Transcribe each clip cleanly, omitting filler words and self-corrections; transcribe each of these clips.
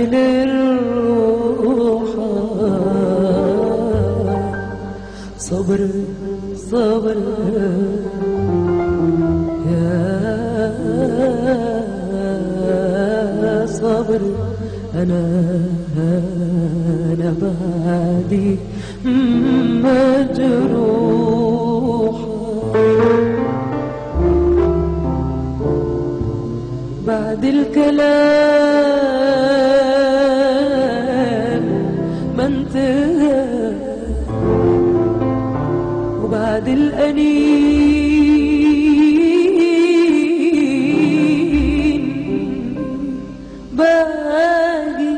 تستعجل الروح، صبر صبر يا صبر. أنا بعدي مجروح، بعد الكلام ما انتهى، وبعد الأنين باقي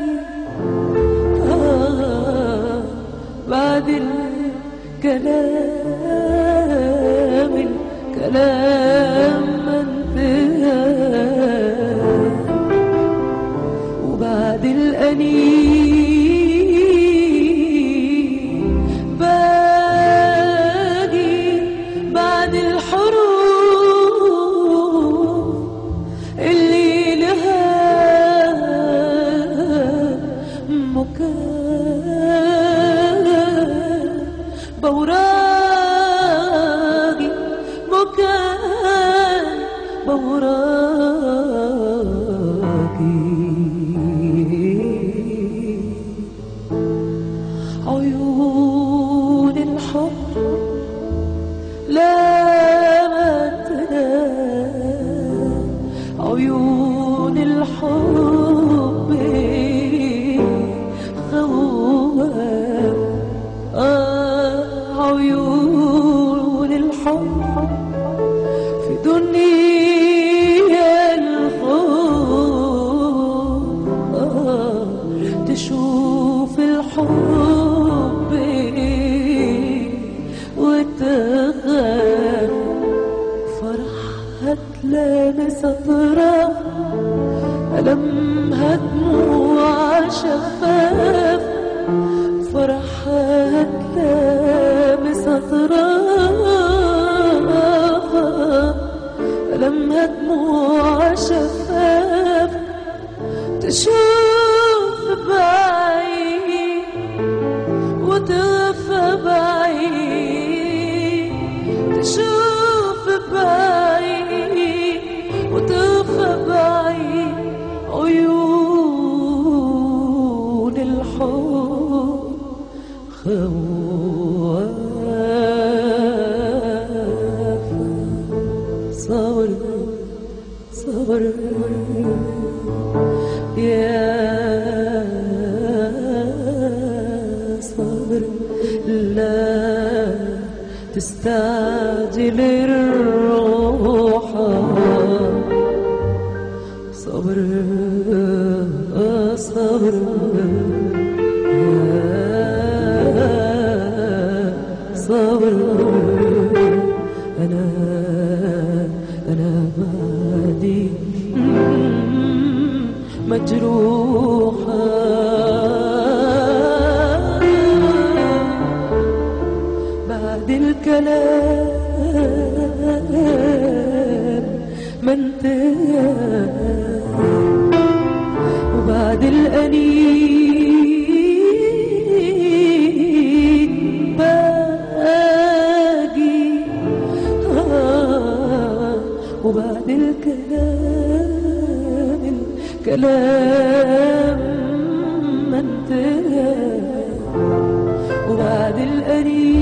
بعد الكلام ما انتهى، وبعد الأنين باقي بعد الحروف اللي لها مكان بوراقي، مكان بوراقي. عيون الحب لا ما تنام، عيون الحب خواب. عيون الحب في دنيا الخوف، تشوف الحب وتخاف. فرحها تلامس أطراف، ألمها دموع شفاف. فرحها تلامس أطرافها، ألمها دموع شفاف. تشوف بعيد وتخفى بعيد، تشوف بعيد وتخفى بعيد. عيون الحب خواف. صبر صبر يا صبر، لا تستعجل الروح. صبر صبر يا صبر. أنا بعدي مجروحة، بعد الكلام ما انتهى، وبعد الأنين باقي وبعد الكلام ما انتهى، وبعد الأنين